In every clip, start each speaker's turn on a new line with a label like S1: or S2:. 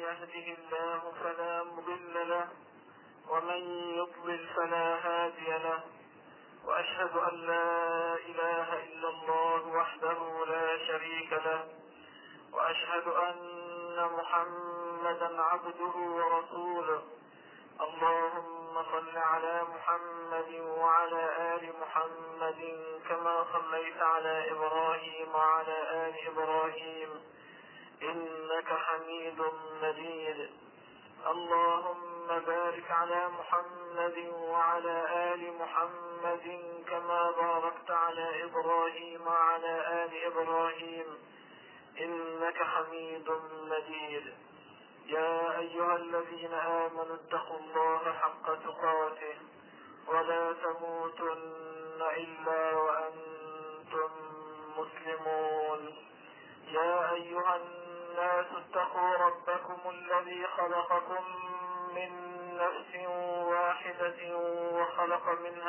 S1: يهده الله فلا مضل له ومن يضلل فلا هادي له، وأشهد أن لا إله إلا الله وحده لا شريك له، وأشهد أن محمدا عبده ورسوله. اللهم صل على محمد وعلى آل محمد كما صليت على إبراهيم وعلى آل إبراهيم إنك حميد مجيد. اللهم بارك على محمد وعلى آل محمد كما باركت على إبراهيم وعلى آل إبراهيم إنك حميد مجيد. يا أيها الذين آمنوا اتقوا الله حق تقاته ولا تموتن إلا وأنتم مسلمون. يا أيها الناس اتقوا ربكم الذي خلقكم من نفس واحدة وخلق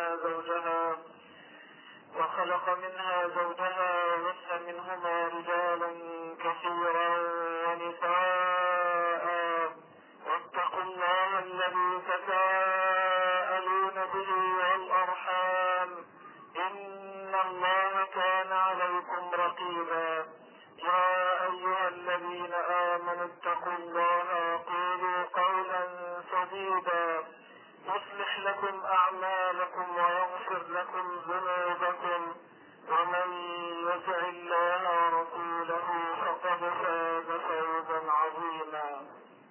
S1: منها زوجها وبث منهما رجالا كثيرا ونساء، واتقوا الله الذي تساءلون به والأرحام إن الله كان عليكم رقيبا. يا أيها الذين آمنوا اتقوا الله وقولوا قولا سديدا يصلح لكم أعمالكم ويغفر لكم ذنوبكم، ومن يطع الله ورسوله فقد فاز فوزا عظيما.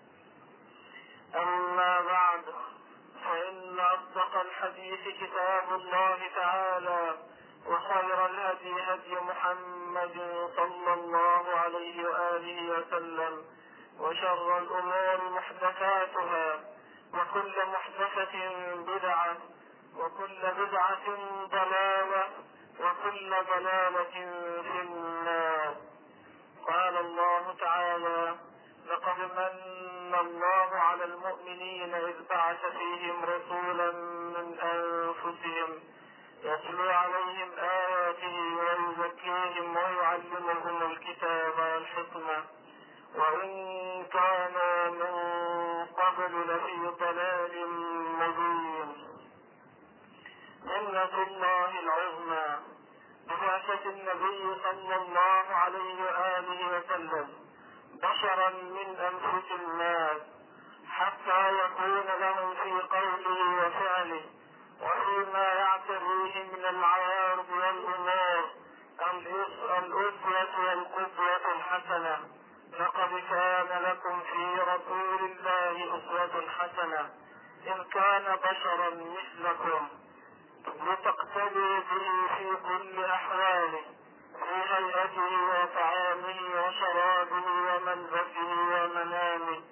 S1: أما بعد، فإن أصدق الحديث كتاب الله تعالى، وخير الهدي هدي محمد صلى الله عليه وآله وسلم، وشر الأمور محدثاتها، وكل محدثة بدعة، وكل بدعة ضلالة، وكل ضلالة في النار. قال الله تعالى: لقد من الله على المؤمنين إذ بعث فيهم رسولا من أنفسهم يتلو عليهم آياته ويزكيهم ويعلمهم الكتاب والحكمة وإن كانوا من قبل لفي ضلال مبين. منة الله العظمى ببعثة النبي صلى الله عليه وآله وسلم بشرا من أنفس الناس، حتى يكون لهم في قوله وفعله وفيما يعتريه من العوارض والأمور الأسوة والقدوة الحسنة. لقد كان لكم في رسول الله أسوة حسنة إن كان بشرا مثلكم لتقتدوا به في كل أحواله، في هيئته وطعامه وشرابه وملبسه ومنامه،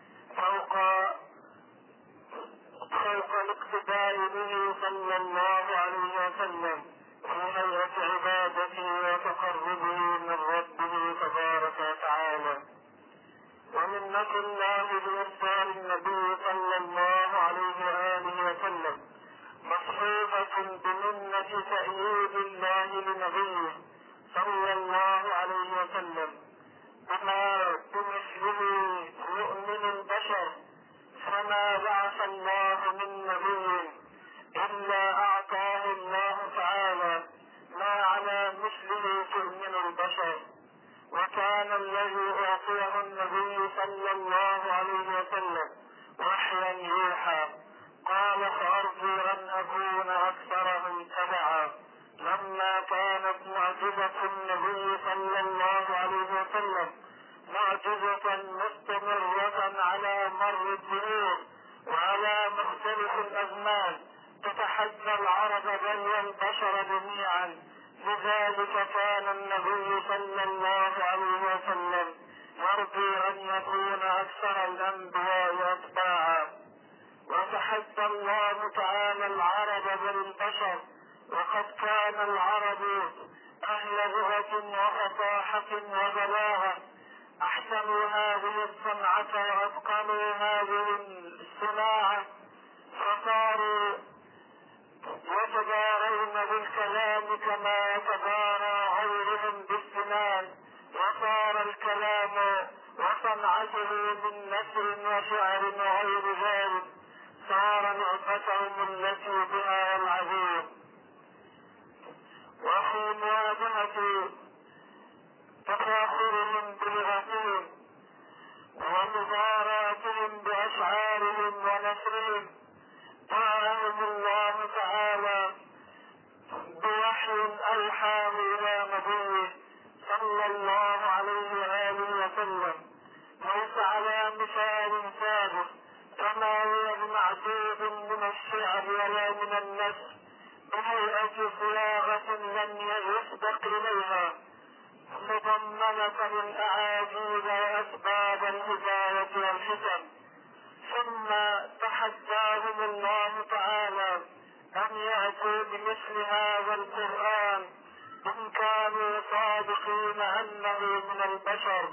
S1: فوق الاقتداء به صلى الله عليه وسلم في هيئة عبادته وتقربه من ربه تبارك وتعالى. ومنة الله بإرسال النبي صلى الله عليه وآله وسلم مصحوبة بمنة تأييد الله لنبيه صلى الله عليه وسلم بما بمثله يؤمن البشر، فما بعث الله من نبي إلا أعطاه الله تعالى ما على مثله تؤمن البشر. وكان الذي أعطيه النبي صلى الله عليه وسلم وحيا يوحى. قال: فأرجو أن أكون أكثرهم تبعا. لما كانت معجزة النبي صلى الله عليه وسلم معجزة مستمرة على مر الدهور وعلى مختلف الأزمان تتحدى العرب بل والبشر جميعا، لذلك كان النبي صلى الله عليه وسلم يرجو أن يكون أكثر الأنبياء أتباعا. وتحدى الله تعالى العرب بل البشر، وقد كان العرب أهل لغة وفصاحة وبلاغة، أحسنوا هذه الصنعة وأتقنوا هذه الصناعة، فصاروا يتبارون بالكلام كما يتبارى غيرهم بالسنان، وصار الكلام وصنعة وغيره من نثر وشعر وغير ذلك صار لعبتهم التي بها العذيب. وفي مواجهة تفاخرهم بلغتهم ومباراتهم بأشعارهم ونثرهم جاءهم الله تعالى بوحي أوحاه إلى نبيه صلى الله عليه وآله وسلم، ليس على مثال سابق كما هو بمعدود من الشعر ولا من النثر بهيئة صياغة لم يسبق إليها، مضمنة للأعاجيب وأسباب الهداية والحكم. ثم تحداهم الله تعالى أن يأتوا بمثل هذا القرآن إن كانوا صادقين أنه من البشر.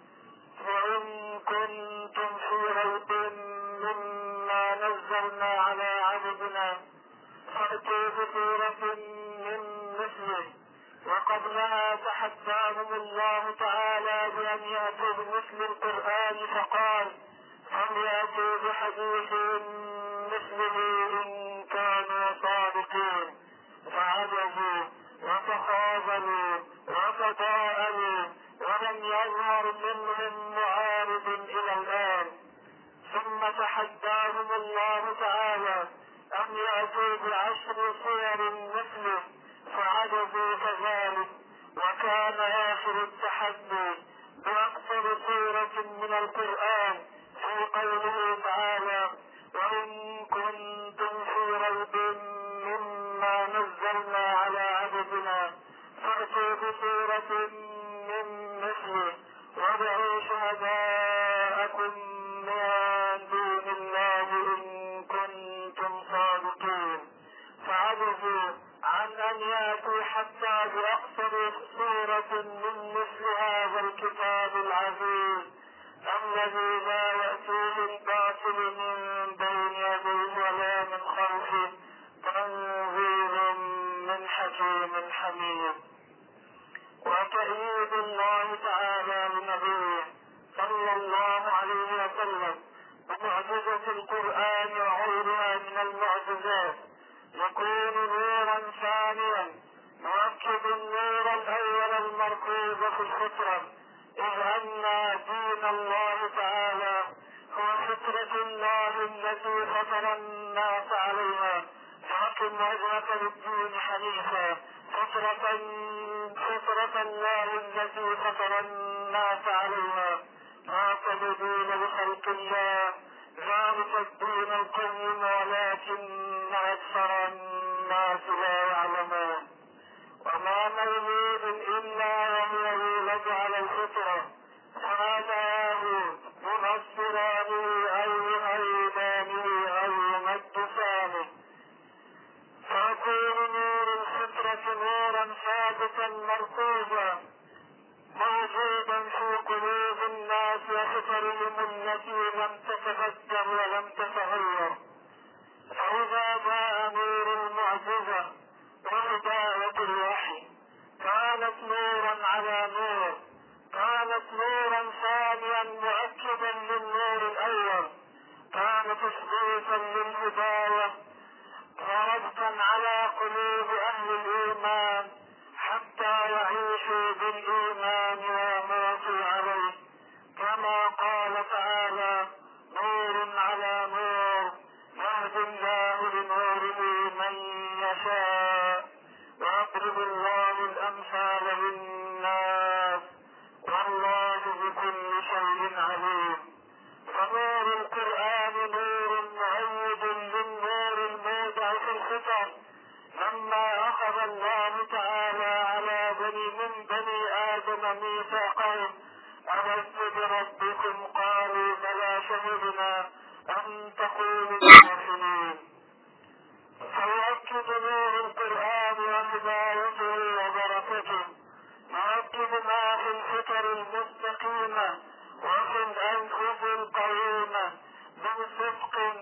S1: وإن كنتم في ريب مما نزلنا على عبدنا فأتوا بسورة من مثله. وقبلها تحداهم الله تعالى بأن يأتوا بمثل القرآن فقال فليأتوا بحديث مثله إن كانوا صادقين، فعجزوا وتخاذلوا وتضاءلوا ولم يظهر منهم معارض إلى الآن. ثم تحداهم الله تعالى أن يأتوا ب10 صور مثله فعجزوا كذلك. وكان آخر التحدي بأكثر سورة من القرآن في قوله تعالى وإن كنتم في ريب مما نزلنا على عبدنا فأتوا بسورة من مثله وادعوا شهداءكم من دون الله إن كنتم صادقين. فعجزوا عن أن يأتوا حتى بأكثر سورة من مثل هذا الكتاب العزيز الذي لا يأتيه الباطل من بين يديه ولا من خلفه تنزيل من حكيم حميد. وتأييد الله تعالى لنبيه صلى الله عليه وسلم بمعجزة القرآن وغيرها من المعجزات يكون نورا ثانيا يؤكد النور الأول المركوز في الفطرة، إذ أن دين الله تعالى هو فطرة الله التي فطر الناس عليها، فأقم وجهك للدين حنيفا فطرة الله التي فطر الناس عليها لا تبديل لخلق الله ذلك الدين القيم ولكن أكثر الناس لا يعلمون. وما مولود إلا وهو يولد على الفطرة فهداه ينصرانه أو يهيدانه أو يمجسانه، فيكون نور الفطرة نورا ثابتا مركوزا موجودا في قلوب الناس وفطرهم التي لم تتبدل ولم تتغير. فإذا جاء نور المعجزة وهداية الوحي كانت نورا على نور، كانت نورا ثانيا مؤكدا للنور الأول، كان تثبيتا للهداية وربطا على قلوب أهل الإيمان حتى يعيشوا بالإيمان ويموتوا عليه، كما قال تعالى نور على نور يهدي الله لنوره من يشاء ويضرب الله الأمثال للناس والله بكل شيء عليم. فنور القرآن نور مؤيد للنور المودع في الفطر. لما أخذ الله تعالى على من بني آدم ميثاقهم ألست بربكم قالوا بلى شهدنا أن تقولوا المؤمنين. فيؤكد نور القرآن وهدايته وبركته، يؤكد ما في الفطر المستقيمة وفي الأنفس القويمة من صدق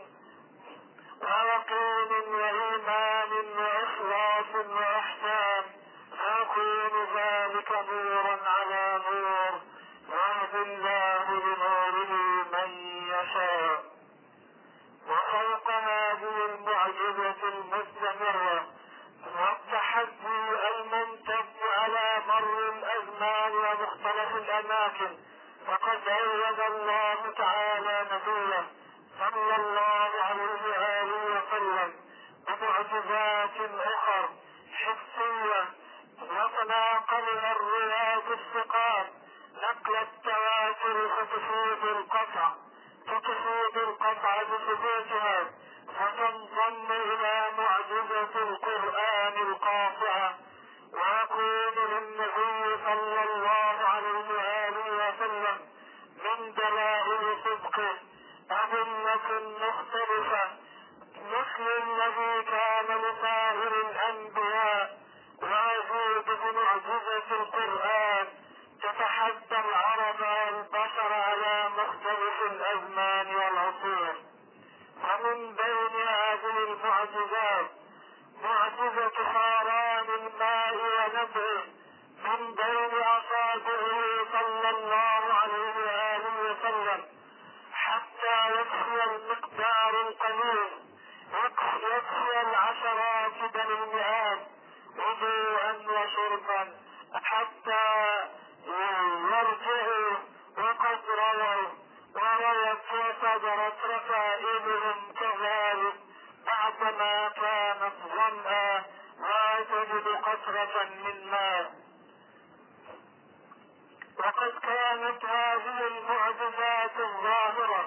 S1: ويقين وإيمان وإخلاص وإحسان، فيكون ذلك نورا على نور يهدي الله لنوره يشاء. وفوق هذه المعجزة المستمرة والتحدي الممتد على مر الأزمان ومختلف الأماكن، فقد أيد الله تعالى نبيه صلى الله عليه وآله وسلم بمعجزات أخرى حسية وتناقلها الرواة الثقات نقل التواتر فتفيد القطع بثبوتها، فتنضم إلى معجزة القرآن القاطعة، ويكون للنبي صلى الله عليه وآله وسلم من دلائل صدقه أدلة مختلفة مثل الذي كان لسائر الأنبياء، ويزيد بمعجزة القرآن تتحدى العرب والبشر على مختلف الأزمان والعصور. ومن بين هذه المعجزات معجزة فاران الماء ونبعه من بين أصابعه صلى الله عليه وآله وسلم حتى يكفي المقدار القليل، يكفي العشرات بل المئات وضوءا وشربا، حتى يرجعوا وقد روت وصدرت رسائلهم كذلك بعدما كانت ظمأ لا تجد قطرة من ماء. وقد كانت هذه المعجزات الظاهرة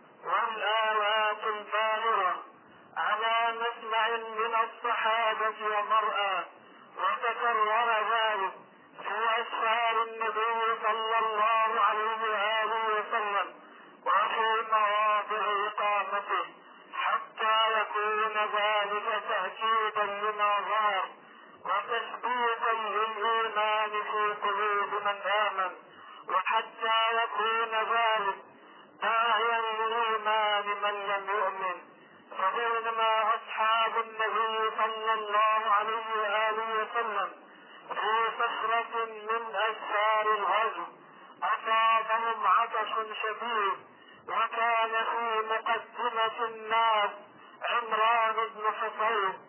S1: والآيات الباهرة على مسمع من الصحابة ومرأى، وتكرر ذلك في أسفار النبي صلى الله عليه وآله وسلم وفي مواضع إقامته، حتى يكون ذلك تأكيدا لما ظهر وتثبيتا للإيمان في قلوب من آمن، وحتى يكون ذلك داعيا للإيمان من لم يؤمن. فبينما أصحاب النبي صلى الله عليه وآله وسلم في سفرة من أسفار الغزو أصابهم عطش شديد، وكان في مقدمة الناس عمران بن حصين،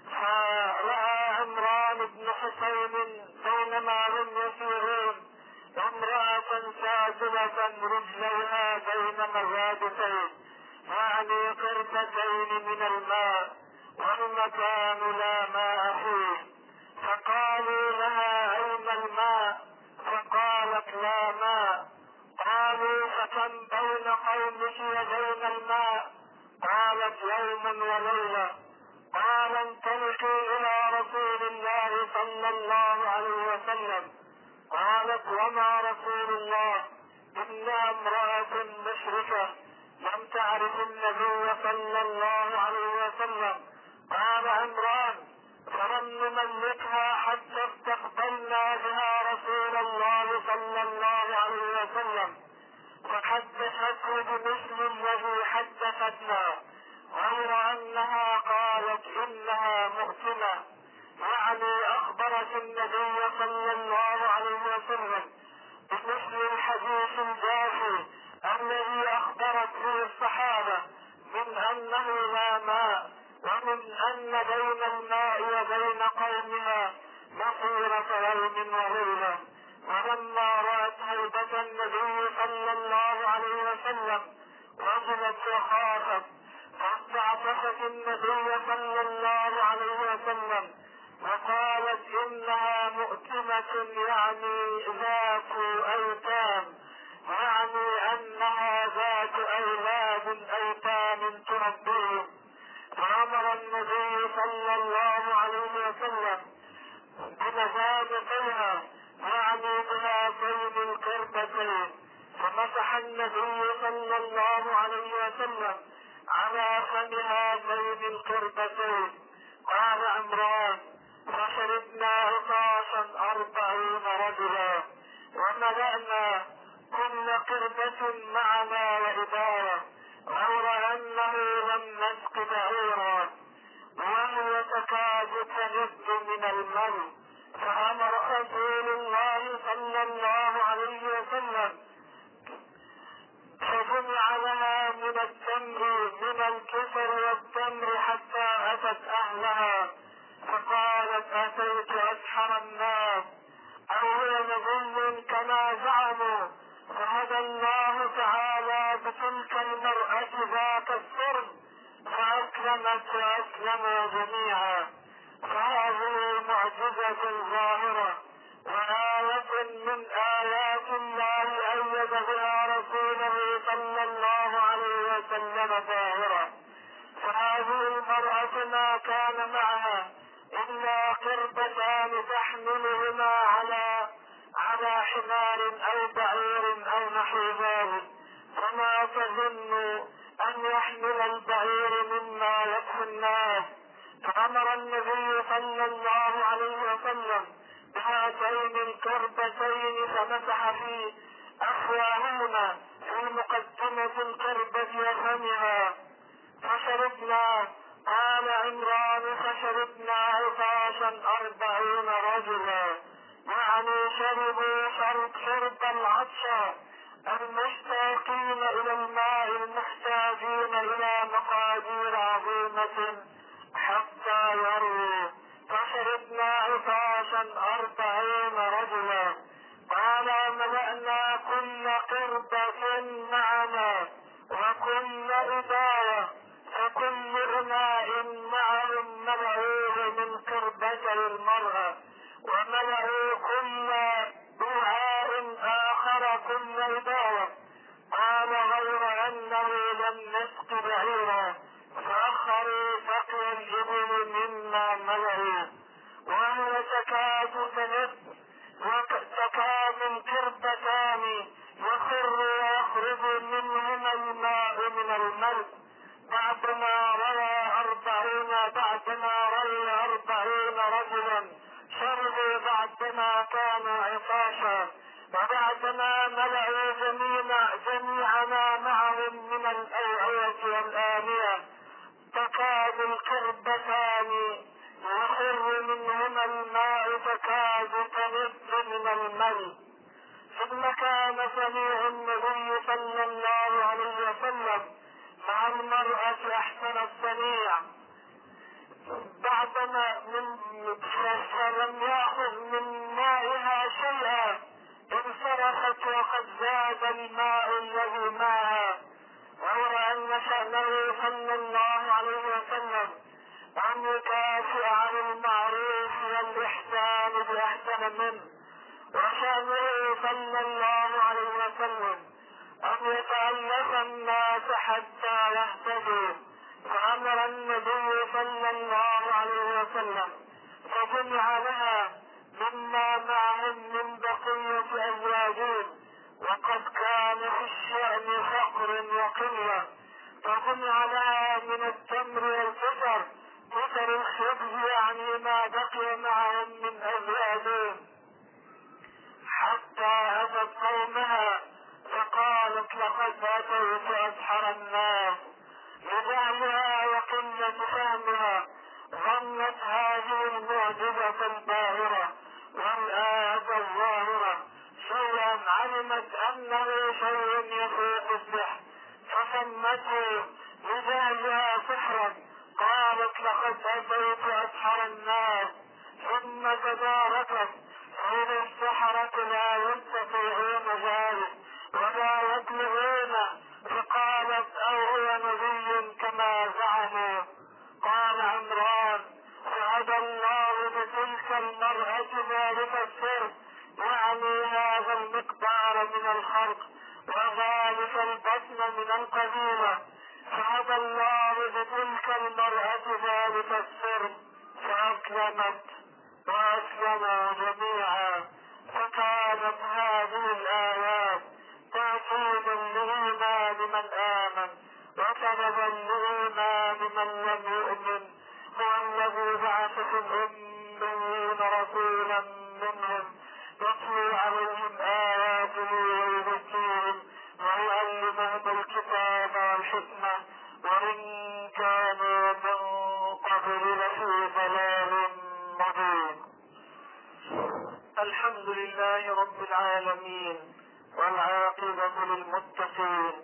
S1: فرأى عمران بن حصين بينما هم يسيرون امرأة ساجلة رجليها بين مرادتين، يعني قربتين من الماء، والمكان لا ماء فيه، فقالوا لها أين الماء؟ فقالت لا ماء. قالوا فكم بين قومك وبين الماء؟ قالت يوم وليلة. قال انطلقوا إلى رسول الله صلى الله عليه وسلم. قالت وما رسول الله؟ إنها امرأة مشركة لم تعرف النبي صلى الله عليه وسلم. قال عمران فلم نملكها حتى استقبلنا بها رسول الله صلى الله عليه وسلم، فحدثته بمثل الذي حدثتنا، غير أنها قالت إنها مؤتمة، يعني أخبرت النبي صلى الله عليه وسلم بمثل الحديث الجافي الذي أخبرت به الصحابة من أنه لا ماء، ومن أن بين الماء وبين قومها مسيرة يوم وليلة. ولما رأت هيبة النبي صلى الله عليه وسلم وجلت وخافت، فاستعطفت النبي صلى الله عليه وسلم وقالت إنها مؤتمة، يعني ذات أيتام، يعني أنها ذات أولاد أيتام تربيهم. فأمر النبي صلى الله عليه وسلم بمزاجتها، يعني بهاتين القربتين، فمسح النبي صلى الله عليه وسلم على فم هاتين القربتين. قال عمران فشربنا عطاشا 40 رجلا، وملأنا كل قربة معنا وإباية، غير أنه لم نسق بعيرا، وهي تكاد تنب من الماء. فأمر رسول الله صلى الله عليه وسلم فجمع لها من التمر من الكسر والتمر حتى أتت أهلها، فقالت أتيت أسحر الناس أو هو نبي كما زعموا، فهدى الله تعالى بتلك المرأة ذات السر فأسلمت وأسلموا جميعا. فهذه معجزة ظاهرة وآية من آيات الله أيد بها رسوله صلى الله عليه وسلم ظاهرة. فهذه المرأة ما كان معها إلا قربتان تحملهما على حمار أو بعير أو نحو ذلك، فما تظن أن يحمل البعير مما يكفي الناس. فأمر النبي صلى الله عليه وسلم بهاتين الكربتين فمسح في أفواههما في مقدمة الكربة وفمها فشربنا. قال عمران فشربنا عطاشا 40 رجلا، يعني شربوا شرب العطش المشتاقين إلى الماء المحتاجين إلى مقادير عظيمة حتى يرووا. فشربنا عطاشا 40 رجلا. قال ملأنا كل قربة معنا وكل إداية، فكل إناء معهم ملأوه من قربتي المرأة، وملأوا كل وعاء آخر كل إداية. قال غير أنه لم نسق بعيرا، فأخروا سقي الإبل مما ملأوا، وهي تكاد تنب وتكاد الكربتان يخر ويخرج منهما الماء من الملء. بعدما روى 40 رجلا شربوا بعدما كانوا عطاشا، وبعدما ملأوا جميع ما معهم من الأوعية والآنية، تكاد الكربتان يخر منهما الماء تكاد تنب من الملء. ثم كان سميع النبي صلى الله عليه وسلم مع المرأة أحسن السميع بعدما فلم يأخذ من مائها شيئا، انصرفت وقد زاد الماء الذي معها. غير أن شأنه صلى الله عليه وسلم أن يكافئ عن المعروف والإحسان بأحسن منه، وشأنه صلى الله عليه وسلم أن يتألف الناس حتى يهتدوا. فأمر النبي صلى الله عليه وسلم فجمع لها مما معهم من بقية أزواجهم، وقد كان في الشأن فقر وقلة، فجمع لها من التمر والكسر كسر الخبز، يعني ما بقي معهم من أزواجهم، حتى أتت قومها فقالت لقد أتيت أسحر الناس. لجهلها وقلة فهمها ظنت هذه المعجزة الباهرة والآية الظاهرة شيئا علمت أنه شيء يفوق السحر، فسمته لجهلها سحرا. قالت لقد أتيت أسحر الناس، ثم تداركت إذا السحرة لا يستطيعون ذلك ولا يبلغون، فقالت أو هو نبي كما زعموا. قال عمران فهدى الله بتلك المرأة ذلك السر، يعني هذا المقدار من الخلق وذلك البطن من القبيلة. فهدى الله بتلك المرأة ذلك السر فأسلمت وأسلموا جميعا. فكانت هذه الآيات تأكيد لإيمان من آمن وسببا لإيمان من لم يؤمن. هو الذي بعث في الأميين رسولا منهم يتلو عليهم آياته ويزكيهم ويعلمهم الكتاب والحكمة وإن كانوا من قبل لفي ضلال مبين. الحمد لله رب العالمين والعاقبة للمتقين،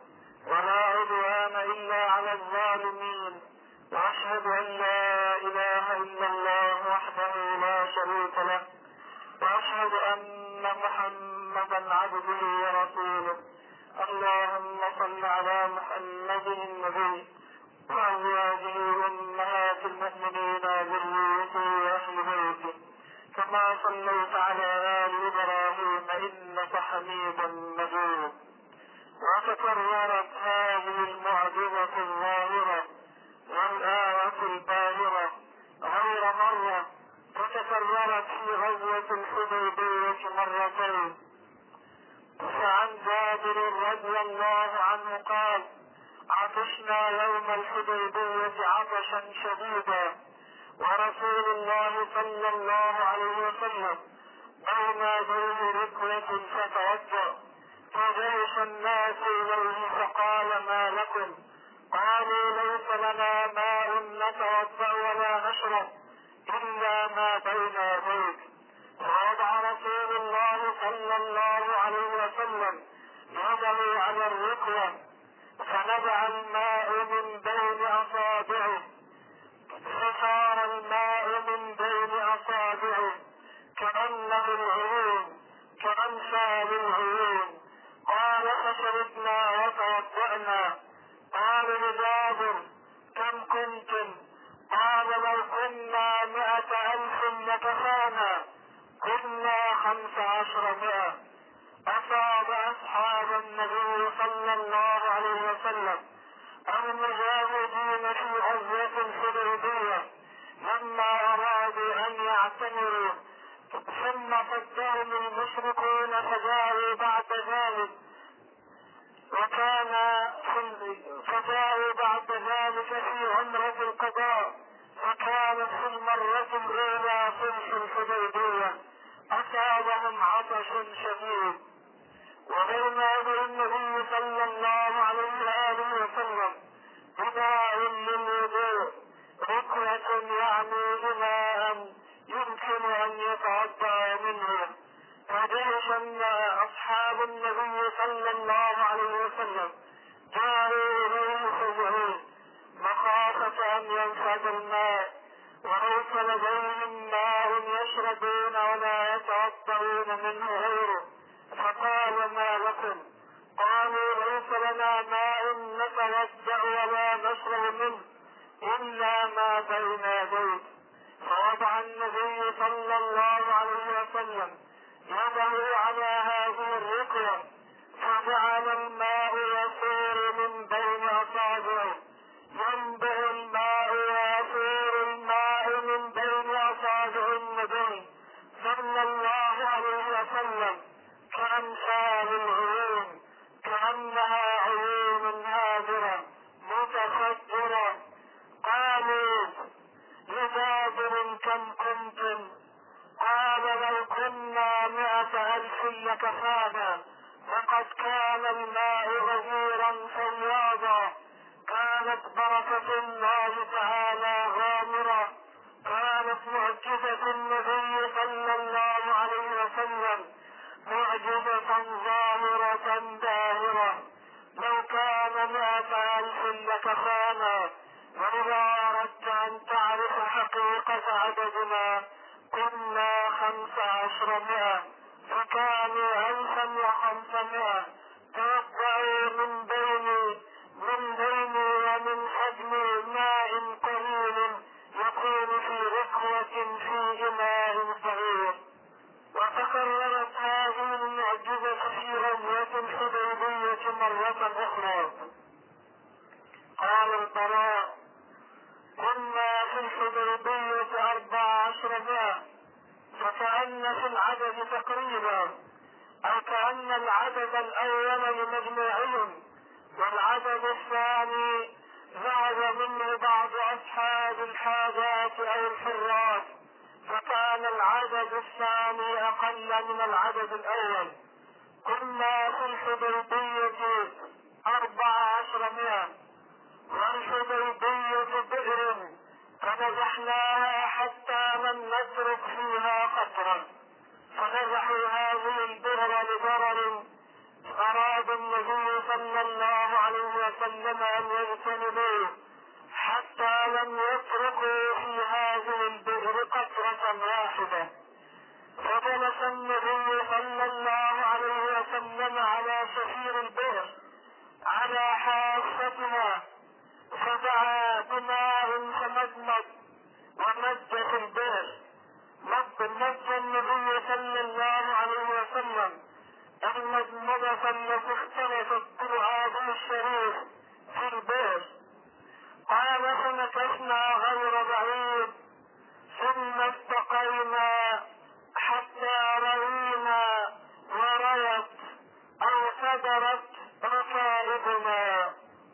S1: ولا عدوان إلا على الظالمين، وأشهد أن لا إله إلا الله وحده لا شريك له، وأشهد أن محمدا عبده ورسوله. اللهم صل على محمد النبي وأزواجه أمهات المؤمنين وذريته وأهل بيته، كما صليت على آل إبراهيم إنك حميد مجيد. وتكررت هذه المعجزة الظاهرة والآية الباهرة غير مرة، وتكررت في غزوة الحديبية مرتين. فعن جابر رضي الله عنه قال: عطشنا يوم الحديبية عطشا شديدا، ورسول الله صلى الله عليه وسلم بين يديه ركوة فتوضأ، فجلس الناس إليه فقال: ما لكم؟ قالوا: ليس لنا ماء نتوضأ ولا نشرب إلا ما بين يديك. فوضع رسول الله صلى الله عليه وسلم يده على الركوة، فنبع الماء من بين أصابعه، فصار الماء من بين أصابعه كأنه العيون، كأمثال العيون. قال: فشربنا وتوضأنا. قال لجابر: كم كنتم؟ قال: لو كنا 100,000 لكفانا. كنا 1500. أصاب أصحاب النبي صلى الله عليه وسلم المجاهدين في غزوة الحديبية لما أرادوا أن يعتمروا، ثم صدهم المشركون فجاءوا بعد ذلك، فجاءوا بعد ذلك في عمرة القضاء، فكانت في المرة الأولى صلح الحديبية. أصابهم عطش شديد، وبين يدي النبي صلى الله عليه وآله وسلم إناء للوضوء، ركوة يعني إناء يمكن أن يتوضأ منه. فجلس أصحاب النبي صلى الله عليه وسلم جاءوا إليه فزعين مخافة أن ينفد الماء، وليس لديهم ماء يشربون ولا يتوضؤون منه غيره. فقال: ما لكم؟ قالوا: ليس لنا ماء نتوضأ ولا نشرب منه إلا ما بين يديك. فوضع النبي صلى الله عليه وسلم يده على هذه الركوة، فجعل الماء يسير من بين أصابعه، ينبع الماء ويسير الماء من بين أصابع النبي صلى الله عليه وسلم كأمثال العيون، كأنها عيون هادرة متفجرة. قالوا لجابر: كم كنتم؟ قال: لو كنا 100,000 لكفانا. وقد كان الماء غزيرا فياضا، كانت بركة الله تعالى غامرة، كانت معجزة النبي صلى الله عليه وسلم معجزة ظاهرة باهرة. لو كان 100,000 لكفانا، وإذا أردت أن تعرف حقيقة عددنا كنا 1500، فكانوا 1500 توضأوا من بين ومن حجم ماء قليل يكون في ركوة في إناء صغير. وتكررت هذه المعجزة في غزوة الحديبية مرة أخرى. قال البراء: كنا في الحديبية 1400، فكأن في العدد تقريبا، أو كأن العدد الأول لمجموعهم، والعدد الثاني ذهب منه بعض أصحاب الحاجات أو الحراس، فكان العدد الثاني أقل من العدد الأول. كنا في الحديبية 1400، والحديبية بئر فنزحناها حتى لم نترك فيها قطرا، فنزحوا هذه البئر لضرر أراد النبي صلى الله عليه وسلم أن يجتنبوه حتى لم يتركوا في هذه البئر قطرة واحدة. فجلس النبي صلى الله عليه وسلم على شفير البئر على حافتها، فدعا بماء فمضمض ومد في البئر. مد النبي صلى الله عليه وسلم المضمضة التي اختلفت بالعادي الشريف في البئر. قال فمكثنا غير بعيد ثم استقينا حتى رأينا وريت أو صدرت ركائبنا.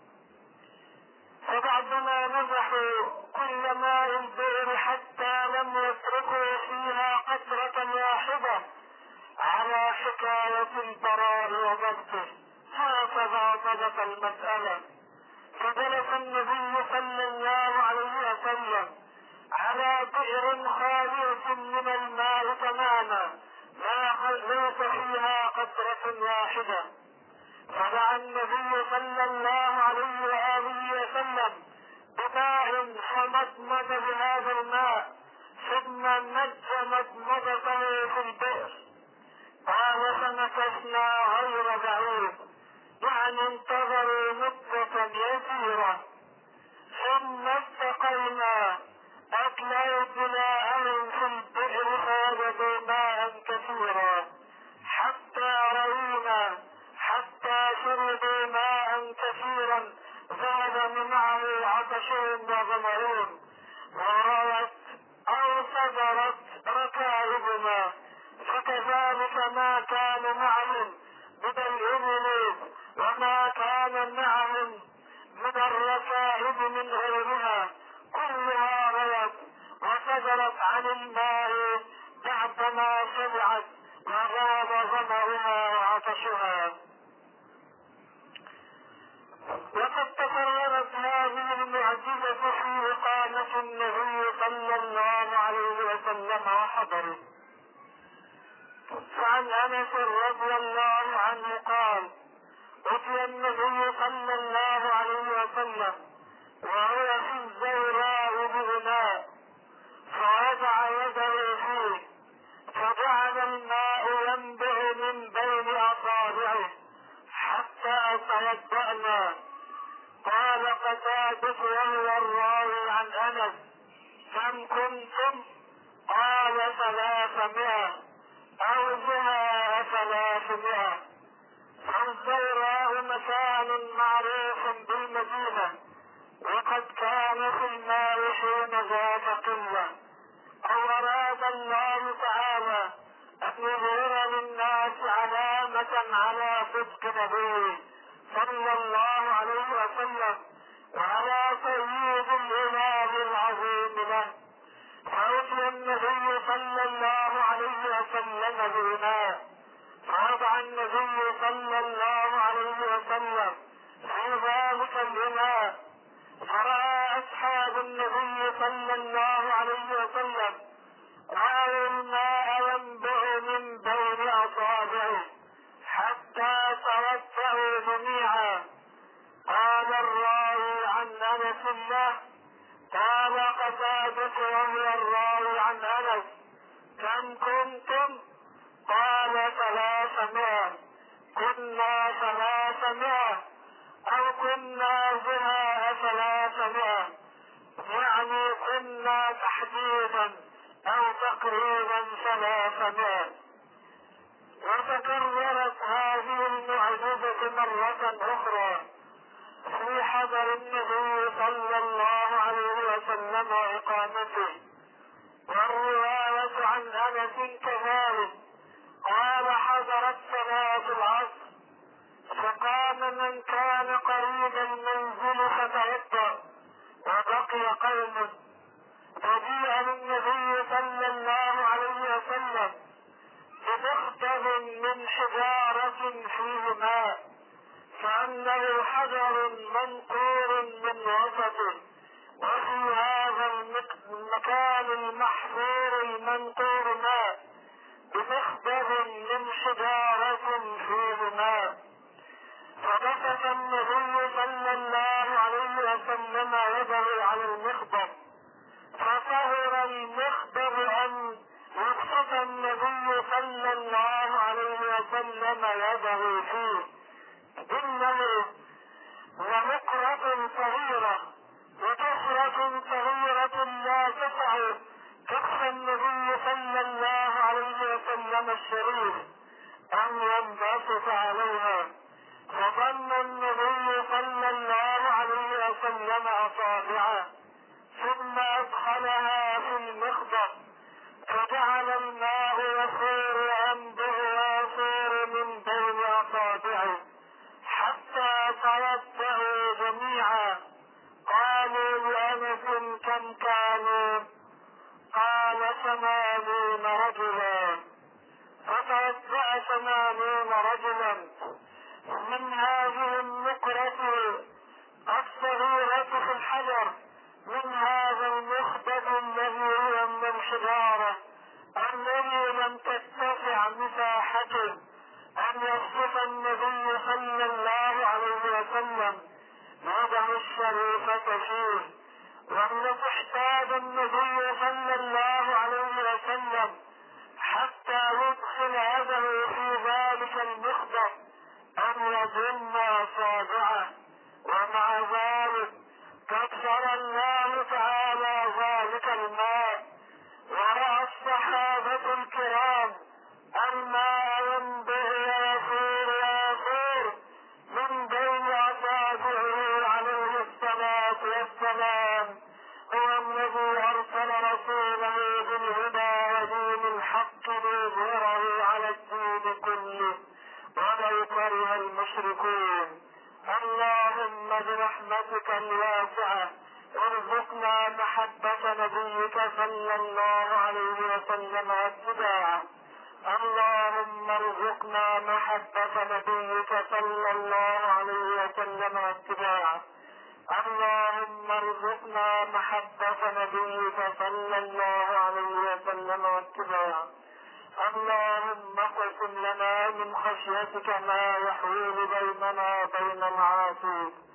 S1: فبعدما نزحوا كل ماء البئر حتى لم يتركوا فيها قطرة واحدة على حكاية البراء وضبطه. هكذا ضبط المسألة. فجلس النبي صلى الله عليه وسلم على بئر خالية من الماء تماما ليس فيها قطرة واحدة. فدعا النبي صلى الله عليه وآله وسلم بماء فمضمض بهذا الماء ثم مد مضمضته في البئر. قال فمكثنا غير بعيد، يعني انتظروا مدة يسيرة ثم استقينا أتليت ماء في البئر فوجدوا ماء كثيرا حتى شربوا ماء كثيرا زاد معه عطشهم وظمأون وروت أو صدرت ركائبنا. فكذلك ما كان معهم من الإبل وما كان معهم من الركائب من غيرها كلها روت وصدرت عن الماء بعدما شبعت وغاب ظمأها وعطشها. وقد تكررت هذه المعجزة في إقامة النبي صلى الله عليه وسلم وحضره. فعن أنس رضي الله عنه قال: أتي النبي صلى الله عليه وسلم وهو في الزوراء بإناء فوضع يده فيه فجعل الماء ينبع من بين أصابعه حتى توضأنا. قال قتادة وهو الراوي عن أنس: كم كنتم؟ قال 300 أو بها 300. فالزوراء مكان معروف بالمدينة، وقد كان في الماء حين ذاك قلة، أو أراد الله تعالى أن يظهر للناس علامة على صدق نبيه صلى الله عليه وسلم وعلى تأييد الإله العظيم له. فأتي النبي صلى الله عليه وسلم بإناء فوضع النبي صلى الله عليه وسلم في ذلك الإناء، فرأى أصحاب النبي صلى الله عليه وسلم رأوا الماء ينبع من بين أصابعه حتى توضأوا جميعا. قال الراوي عن أنس له: قال قتادة وهو الراوي عن أنس: كم كنتم؟ قال 300. كنا 300 أو كنا بها 300، يعني كنا تحديدا أو تقريبا 300. وتكررت هذه المعجزة مرة أخرى في حضر النبي صلى الله عليه وسلم وإقامته. والرواية عن أنس كذلك. قال: حضرت صلاة العصر فقام من كان قريب المنزل فتوضأ وبقي قوم، فجيء للنبي صلى الله عليه وسلم بمخبز من حجارة فيه ماء كأنه حجر منقور من وسطه، وفي هذا المكان المحفور المنقور ماء بمخبز من حجارة فيه ماء. فبسط النبي صلى الله عليه وسلم يده على المخبر، فطهر المخبر أن يبسط النبي صلى الله عليه وسلم يده فيه. إنه لمقرة صغيرة وكسرة صغيرة لا تسع كف النبي صلى الله عليه وسلم الشريف أن ينبسط عليها. فظن النبي صلى الله عليه وسلم أصابعه ثم أدخلها في المخبر، فجعل الماء يصير ينبع ويصير من بين أصابعه حتى توضأوا جميعا. قالوا لأنس كم كانوا؟ قال 80 رجلا. فتوضأ 80 رجلا من هذه النقرة الصغيرة في الحجر، من هذا المخبز الذي هو من الحجارة الذي لم تتسع مساحته أن يصف النبي صلى الله عليه وسلم يده الشريفة فيه. ولم احتاج النبي صلى الله عليه وسلم حتى يدخل يده في ذلك المخبز أن يضم أصابعه، ومع ذلك كفر الله تعالى ذلك الماء، ورأى الصحابة الكرام الماء ينبع ويصير ويصير من بين أصابعه عليه الصلاة والسلام. هو الذي أرسل رسوله بالهدى ودين الحق ليظهره على الدين كله ولو كره المشركون. اللهم برحمتك الواسعة ارزقنا محبة نبيك صلى الله عليه وسلم واتباعه. اللهم ارزقنا محبة نبيك صلى الله عليه وسلم واتباعه. اللهم ارزقنا محبة نبيك صلى الله عليه وسلم واتباعه. اللهم اقسم لنا من خشيتك ما يحول بيننا وبين معاصيك،